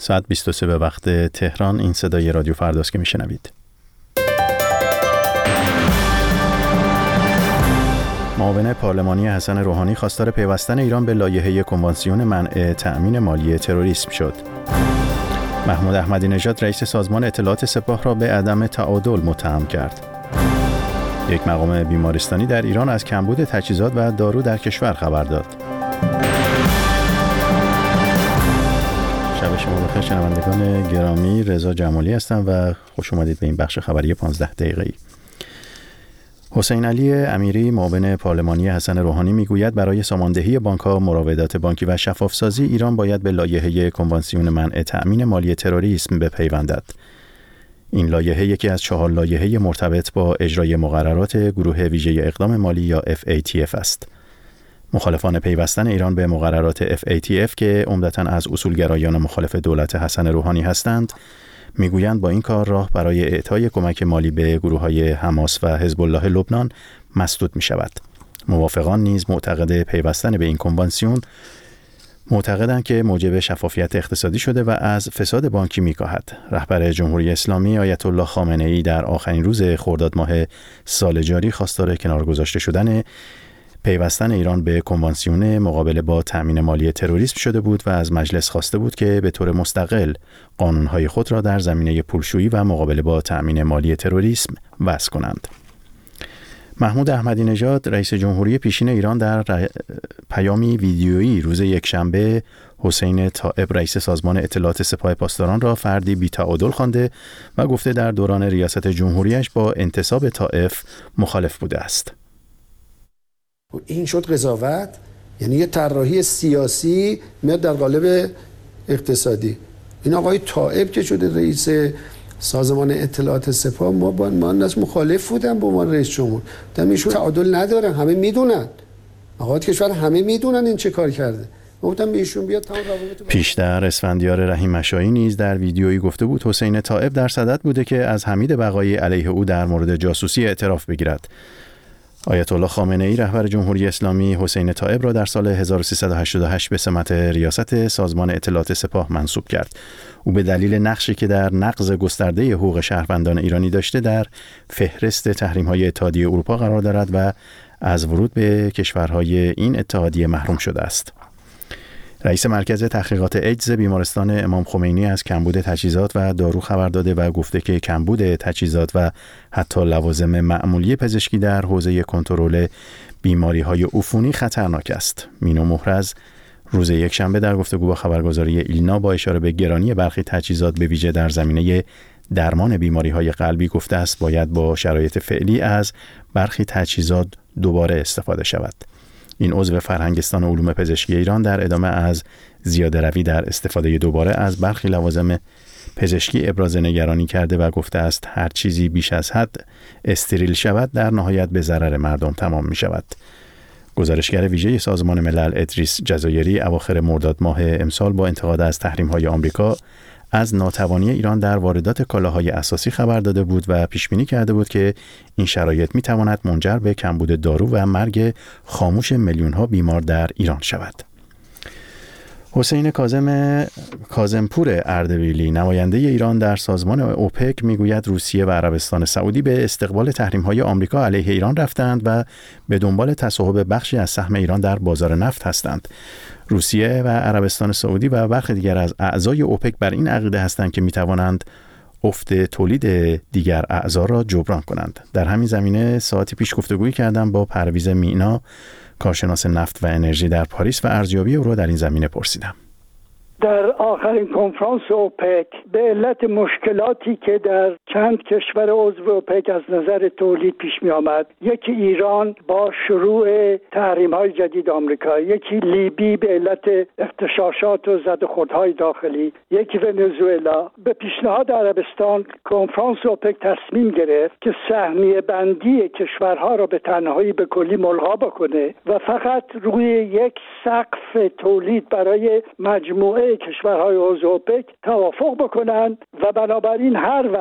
ساعت 23 به وقت تهران. این صدای رادیو فرداست که میشنوید. معاون پارلمانی حسن روحانی خواستار پیوستن ایران به لایحه کنوانسیون منع تأمین مالی تروریسم شد. محمود احمدی نژاد رئیس سازمان اطلاعات سپاه را به عدم تعادل متهم کرد. یک مقام بیمارستانی در ایران از کمبود تجهیزات و دارو در کشور خبر داد. شب شما بخیر شنوندگان گرامی، رضا جمالی هستم و خوش اومدید به این بخش خبری 15 دقیقه‌ای. حسین علی امیری معاون پارلمانی حسن روحانی میگوید برای ساماندهی بانک‌ها، مراودات بانکی و شفافسازی ایران باید به لایحه کنوانسیون منع تأمین مالی تروریسم بپیوندد. این لایحه یکی از 4 لایحه مرتبط با اجرای مقررات گروه ویژه اقدام مالی یا FATF است. مخالفان پیوستن ایران به مقررات FATF که عمدتاً از اصولگرایان مخالف دولت حسن روحانی هستند، میگویند با این کار راه برای اعطای کمک مالی به گروه‌های حماس و حزب الله لبنان مسدود می‌شود. موافقان نیز معتقد پیوستن به این کنوانسیون معتقدند که موجب شفافیت اقتصادی شده و از فساد بانکی می‌کاهد. رهبر جمهوری اسلامی آیت الله خامنه‌ای در آخرین روز خرداد ماه سال جاری خواستار کنار گذاشته شدن پیوستن ایران به کنوانسیون مقابله با تأمین مالی تروریسم شده بود و از مجلس خواسته بود که به طور مستقل قانون‌های خود را در زمینه پولشویی و مقابله با تأمین مالی تروریسم وضع کنند. محمود احمدی نژاد رئیس جمهوری پیشین ایران در پیامی ویدیویی روز یکشنبه حسین طائب رئیس سازمان اطلاعات سپاه پاسداران را فردی بی‌تعادل خوانده و گفته در دوران ریاست جمهوریش با انتصاب طائف مخالف بوده است. این شد قضاوت، یعنی یه طراحی سیاسی میاد در قالب اقتصادی. این آقای طائب که شده رئیس سازمان اطلاعات سپاه، من از مخالف بودم با عنوان رئیس جمهور. ایشون تعادل ندارن، همه میدونن، آقای کشور همه میدونن این چه کار کرده. گفتم به ایشون بیاد تمام روابط. پیشتر اسفندیار رحیم مشایی نیز در ویدیویی گفته بود حسین طائب در صدد بوده که از حمید بقایی علیه او در مورد جاسوسی اعتراف بگیرد. آیت الله خامنه‌ای رهبر جمهوری اسلامی حسین طائب را در سال 1388 به سمت ریاست سازمان اطلاعات سپاه منصوب کرد. او به دلیل نقشی که در نقض گسترده حقوق شهروندان ایرانی داشته در فهرست تحریم‌های اتحادیه اروپا قرار دارد و از ورود به کشورهای این اتحادیه محروم شده است. رئیس مرکز تحقیقات ایدز بیمارستان امام خمینی از کمبود تجهیزات و دارو خبر داده و گفته که کمبود تجهیزات و حتی لوازم معمولی پزشکی در حوزه کنترل بیماری‌های عفونی خطرناک است. مینو محرز روز یکشنبه در گفتگو با خبرگزاری ایلنا با اشاره به گرانی برخی تجهیزات به ویژه در زمینه درمان بیماری‌های قلبی گفته است باید با شرایط فعلی از برخی تجهیزات دوباره استفاده شود. این عضو فرهنگستان علوم پزشکی ایران در ادامه از زیاده روی در استفاده دوباره از برخی لوازم پزشکی ابراز نگرانی کرده و گفته است هر چیزی بیش از حد استریل شود در نهایت به ضرر مردم تمام می شود. گزارشگر ویژه سازمان ملل ادریس جزایری اواخر مرداد ماه امسال با انتقاد از تحریم‌های آمریکا از ناتوانی ایران در واردات کالاهای اساسی خبر داده بود و پیش بینی کرده بود که این شرایط می‌تواند منجر به کمبود دارو و مرگ خاموش میلیون‌ها بیمار در ایران شود. حسین کاظمپور اردبیلی نماینده ایران در سازمان اوپک میگوید روسیه و عربستان سعودی به استقبال تحریم‌های آمریکا علیه ایران رفتند و به دنبال تصاحب بخشی از سهم ایران در بازار نفت هستند. روسیه و عربستان سعودی و برخی دیگر از اعضای اوپک بر این عقیده هستند که میتوانند افت تولید دیگر اعضا را جبران کنند. در همین زمینه ساعتی پیش گفتگویی کردم با پرویز مینا، کارشناس نفت و انرژی در پاریس و ارزیابی او را در این زمینه پرسیدم. در آخرین کنفرانس اوپک به علت مشکلاتی که در چند کشور عضو اوپک از نظر تولید پیش می آمد، یکی ایران با شروع تحریم‌های جدید آمریکا، یکی لیبی به علت اغتشاشات و زد و خوردهای داخلی، یکی ونزوئلا، به پیشنهاد عربستان کنفرانس اوپک تصمیم گرفت که سهمیه بندی کشورها را به تنهایی به کلی ملغا بکنه و فقط روی یک سقف تولید برای مجموعه کشورهای عضو اوپک توافق بکنند و بنابراین هر وقت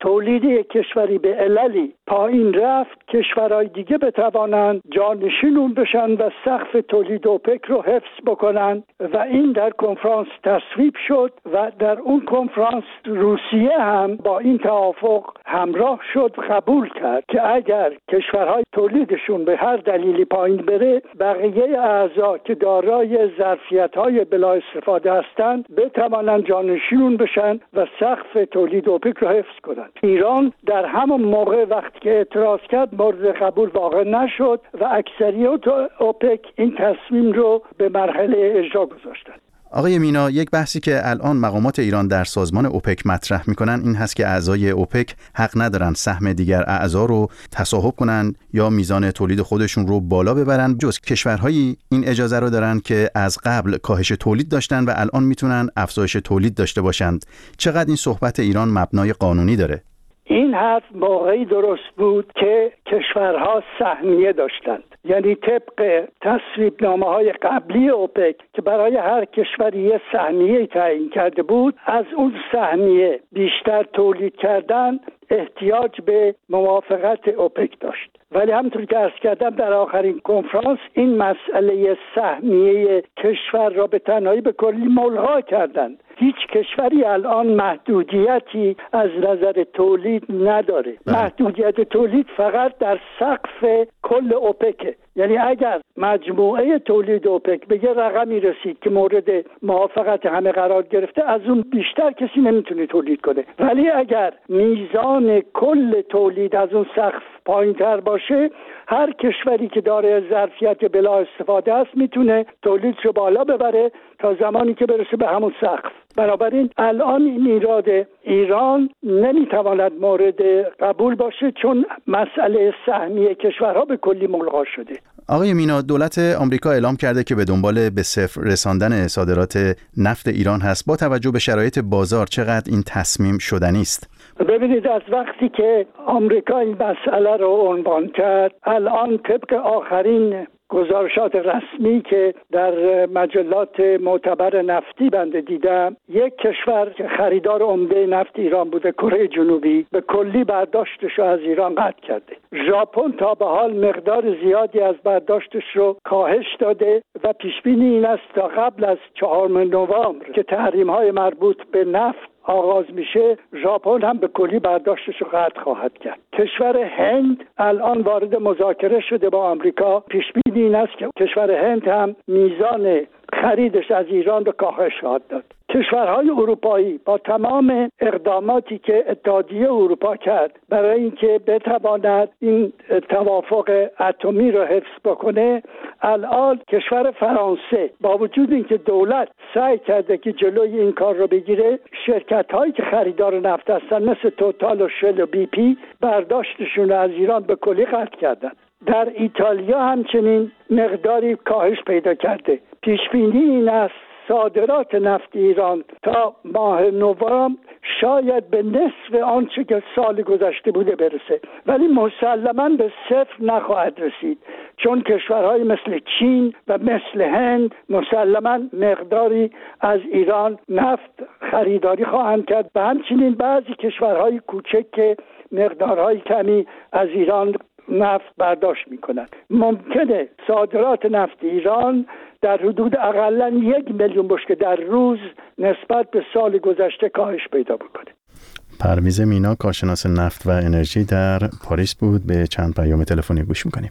تولید یک کشوری به عللی پایین رفت، کشورهای دیگه بتوانند جانشین اون بشن و سقف تولید اوپک رو حفظ بکنن و این در کنفرانس تصویب شد و در اون کنفرانس روسیه هم با این توافق همراه شد، قبول کرد که اگر کشورهای تولیدشون به هر دلیلی پایین بره، بقیه اعضا که دارای ظرفیت‌های بلا استفاده هستند بتوانند جانشین بشن و سقف تولید اوپک رو حفظ کنند. ایران در همون موقع وقتی که اعتراض کرد مورد قبول واقع نشد و اکثریت اوپک این تصمیم رو به مرحله اجرا گذاشتند. آقای مینا، یک بحثی که الان مقامات ایران در سازمان اوپک مطرح میکنن این هست که اعضای اوپک حق ندارن سهم دیگر اعضا رو تصاحب کنن یا میزان تولید خودشون رو بالا ببرن. جز کشورهایی این اجازه رو دارن که از قبل کاهش تولید داشتن و الان میتونن افزایش تولید داشته باشند. چقدر این صحبت ایران مبنای قانونی داره؟ این حرف موقعی درست بود که کشورها سهمیه داشتند، یعنی طبق تصویبنامه‌های قبلی اوپک که برای هر کشوری یه سهمیه تعیین کرده بود، از اون سهمیه بیشتر تولید کردن احتیاج به موافقت اوپک داشت. ولی همونطور که عرض کردم در آخرین کنفرانس این مسئله سهمیه کشور را به تنهایی به کلی ملغا کردند. هیچ کشوری الان محدودیتی از نظر تولید نداره. محدودیت تولید فقط در سقف کل اوپکه. یعنی اگر مجموعه تولید اوپک به یه رقمی رسید که مورد موافقت همه قرار گرفته، از اون بیشتر کسی نمیتونه تولید کنه. ولی اگر میزان کل تولید از اون سقف پایین‌تر باشه، هر کشوری که داره ظرفیت بلا استفاده است میتونه تولیدش رو بالا ببره تا زمانی که برسه به همون سقف. بنابراین الان این ایراد ایران نمیتواند مورد قبول باشه چون مسئله سهمیه کشورها به کلی ملغا شده. آقای مینا، دولت آمریکا اعلام کرده که به دنبال به صفر رساندن صادرات نفت ایران هست. با توجه به شرایط بازار چقدر این تصمیم شدنی است؟ ببینید، از وقتی که آمریکا این مسئله رو عنوان کرد، الان طبق آخرین گزارشات رسمی که در مجلات معتبر نفتی بنده دیدم، یک کشور که خریدار عمده نفت ایران بوده، کره جنوبی، به کلی برداشتش رو از ایران قطع کرده. ژاپن تا به حال مقدار زیادی از برداشتش رو کاهش داده و پیش بینی این است تا قبل از 4 نوامبر که تحریم‌های مربوط به نفت آغاز میشه، ژاپن هم به کلی برداشتش رو قطع خواهد کرد. کشور هند الان وارد مذاکره شده با آمریکا. پیش بینی این است که کشور هند هم میزان خریدش از ایران رو کاهش خواهد داد. کشورهای اروپایی با تمام اقداماتی که اتحادیه اروپا کرد برای اینکه بتواند این توافق اتمی رو حفظ بکنه، الان کشور فرانسه با وجود اینکه دولت سعی کرده که جلوی این کار رو بگیره، شرکت‌هایی که خریدار نفت هستن مثل توتال و شل و بی پی برداشتشون از ایران به کلی قطع کردن. در ایتالیا همچنین مقداری کاهش پیدا کرده. پیش بینی این است صادرات نفت ایران تا ماه نوامبر شاید به نصف آنچه که سال گذشته بوده برسه، ولی مسلماً به صفر نخواهد رسید، چون کشورهای مثل چین و مثل هند مسلماً مقداری از ایران نفت خریداری خواهند کرد و همچنین بعضی کشورهای کوچک که مقدارهای کمی از ایران نفت برداشت میکنند. ممکنه صادرات نفت ایران در حدود اقلاً 1 میلیون بشکه در روز نسبت به سال گذشته کاهش پیدا بکنه. پرویز مینا، کارشناس نفت و انرژی در پاریس بود. به چند پیام تلفنی گوش میکنیم.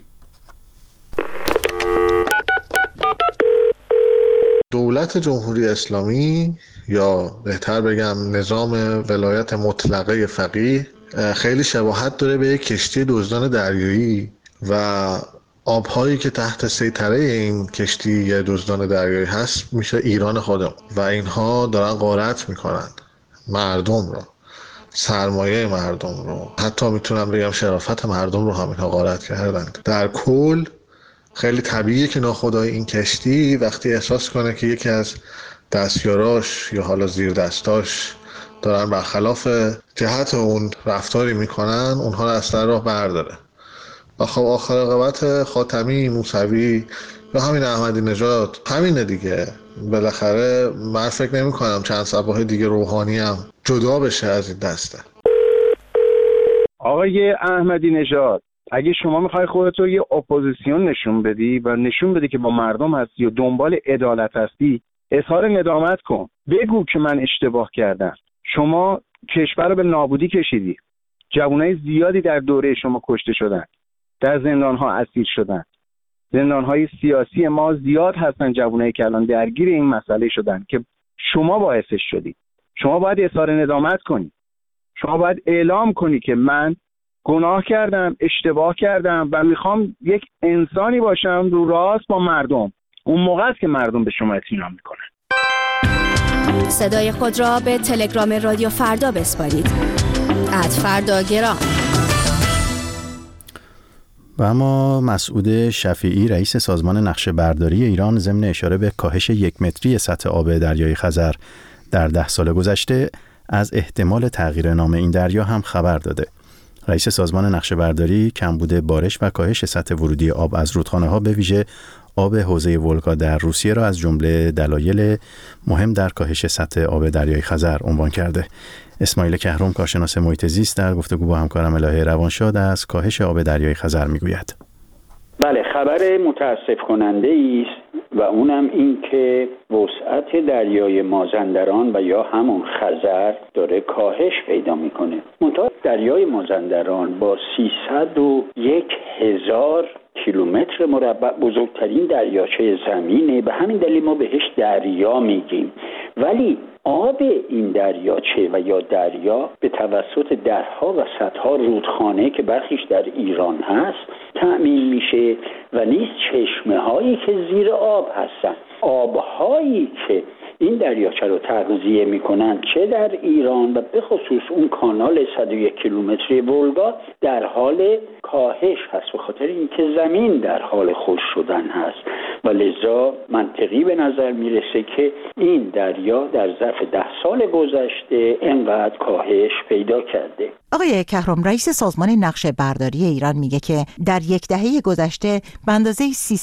دولت جمهوری اسلامی، یا بهتر بگم نظام ولایت مطلقه فقیه، خیلی شباهت داره به یک کشتی دزدان دریایی و آبهایی که تحت سیطره این کشتی دزدان دریایی هست میشه ایران خودم و اینها دارن غارت میکنن مردم رو، سرمایه مردم رو، حتی میتونم بگم شرافت مردم رو هم اینها غارت کردند. در کل خیلی طبیعیه که ناخدای این کشتی وقتی احساس کنه که یکی از دستیاراش یا حالا زیر دستاش دارن برخلاف جهت اون رفتاری میکنن، اونها رو از سر راه برداره. و خب آخر عاقبت خاتمی، موسوی یا همین احمدی نژاد همینه دیگه. بالاخره من فکر نمی کنم چند صباح دیگه روحانی هم جدا بشه از این دسته. آقای احمدی نژاد، اگه شما میخوای خودتو یه اپوزیسیون نشون بدی و نشون بدی که با مردم هستی و دنبال عدالت هستی، اظهار ندامت کن، بگو که من اشتباه کردم. شما کشور رو به نابودی کشیدی، جوانای زیادی در دوره شما کشته شدن، در زندان‌ها اسیر شدن، زندان‌های سیاسی ما زیاد هستن، جوانایی که الان درگیر این مسئله شدن که شما باعثش شدی. شما باید اظهار ندامت کنی، شما باید اعلام کنی که من گناه کردم، اشتباه کردم و میخوام یک انسانی باشم رو راست با مردم. اون موقع است که مردم به شما اطمینان میکنن. صدای خود را به تلگرام رادیو فردا بسپارید. @فرداگرام. و اما مسعود شفیعی رئیس سازمان نقشه برداری ایران ضمن اشاره به کاهش 1 متری سطح آب دریای خزر در 10 سال گذشته از احتمال تغییر نام این دریا هم خبر داده. رئیس سازمان نقشه برداری کمبود بارش و کاهش سطح ورودی آب از رودخانه‌ها به ویژه آب حوزه ولگا در روسیه را از جمله دلایل مهم در کاهش سطح آب دریای خزر عنوان کرده. اسماعیل کهرم کارشناس محیط زیست در گفتگو با همکارم الهه روانشاد از کاهش آب دریای خزر میگوید. بله، خبر متاسف کننده است و اونم این که وسعت دریای مازندران و یا همون خزر داره کاهش پیدا میکنه. منتها دریای مازندران با 301,000 کیلومتر مربع بزرگترین دریاچه زمینه، به همین دلیل ما بهش دریا میگیم. ولی آب این دریاچه و یا دریا به توسط درها و صدها رودخانه که برخیش در ایران هست تأمین میشه و نیز چشمه هایی که زیر آب هستن. آبهایی که این دریاچه رو تغذیه میکنن چه در ایران و به خصوص اون کانال 101 کیلومتری ولگا در حال کاهش هست، به خاطر اینکه زمین در حال خشک شدن هست و لذا منطقی به نظر میرسه که این دریا در ظرف 10 سال گذشته اینقدر کاهش پیدا کرده. آقای کهرم، رئیس سازمان نقشه برداری ایران میگه که در 10 دهه گذشته به اندازه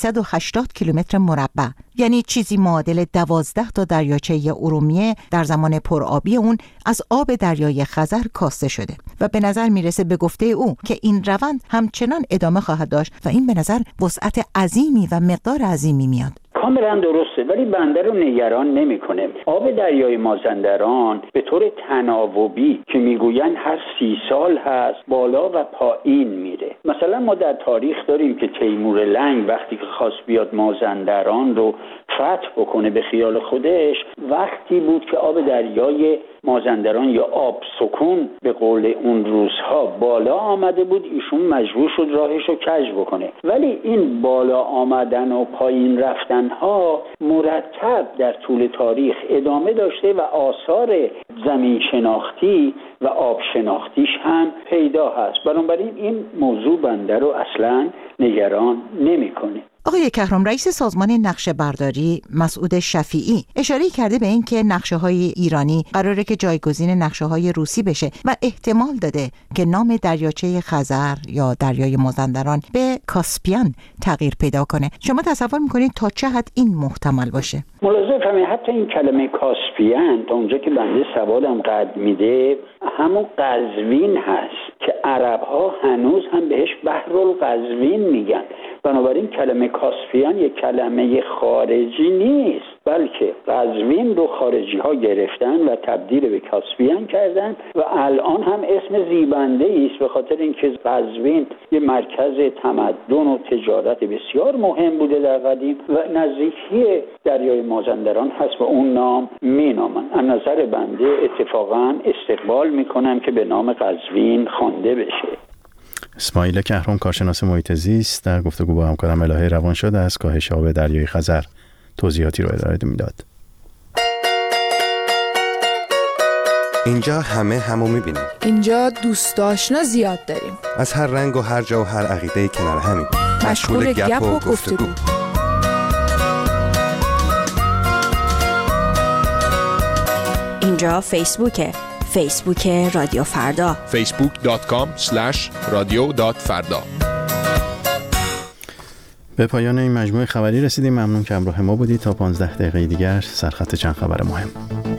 380 کیلومتر مربع، یعنی چیزی معادل 12 تا دریاچه ارومیه در زمان پرآبی اون، از آب دریای خزر کاسته شده و به نظر میرسه به گفته او که این روند همچنان ادامه خواهد داشت و این به نظر وسعت عظیمی و مقدار عظیمی میاد. کاملا درسته، ولی بنده رو نگران نمی‌کنه. آب دریای مازندران به طور تناوبی که میگوین هر 30 سال هست بالا و پایین میره. مثلا ما در تاریخ داریم که تیمور لنگ وقتی که خواست بیاد مازندران رو فتح بکنه به خیال خودش، وقتی بود که آب دریای مازندران یا آب سکون به قول اون روزها بالا آمده بود، ایشون مجبور شد راهش رو کج بکنه. ولی این بالا آمدن و پایین رفتن ها مرتب در طول تاریخ ادامه داشته و آثار زمین شناختی و آب شناختیش هم پیدا هست. بنابراین این موضوع بنده رو اصلا نگران نمی‌کنه. آقای کهرم، رئیس سازمان نقشه برداری مسعود شفیعی اشاره کرده به این که نقشه‌های ایرانی قراره که جایگزین نقشه‌های روسی بشه و احتمال داده که نام دریاچه خزر یا دریای مازندران به کاسپیان تغییر پیدا کنه. شما تصور می‌کنید تا چه حد این محتمل باشه؟ ملاحظه فرمایید حتی این کلمه کاسپیان تا اونجا که بنده سوادم قد میده همون قزوین هست که عرب‌ها هنوز هم بهش بحرالقزوین میگن. بنابراین کلمه کاسپیان یک کلمه خارجی نیست، بلکه قزوین رو خارجی ها گرفتن و تبدیل به کاسپیان کردن و الان هم اسم زیبنده است، به خاطر اینکه قزوین یه مرکز تمدن و تجارت بسیار مهم بوده در قدیم و نزدیکی دریای مازندران هست و اون نام مینامن. از نظر بنده اتفاقا استقبال میکنم که به نام قزوین خوانده بشه. اسماعیل کهرم کارشناس محیط زیست در گفتگو با همکارم الهه روانشاد از کاهش آب دریای خزر توضیحاتی رو ارائه میداد. اینجا همو میبینیم. اینجا دوست آشنا زیاد داریم. از هر رنگ و هر جا و هر عقیده‌ای کنار همیم. مشغول گپ و گفتگو. اینجا فیسبوک رادیو فردا. facebook.com/radio.farda. به پایان این مجموعه خبری رسیدیم. ممنون که همراه ما بودید. تا 15 دقیقه دیگر سرخط چند خبر مهم.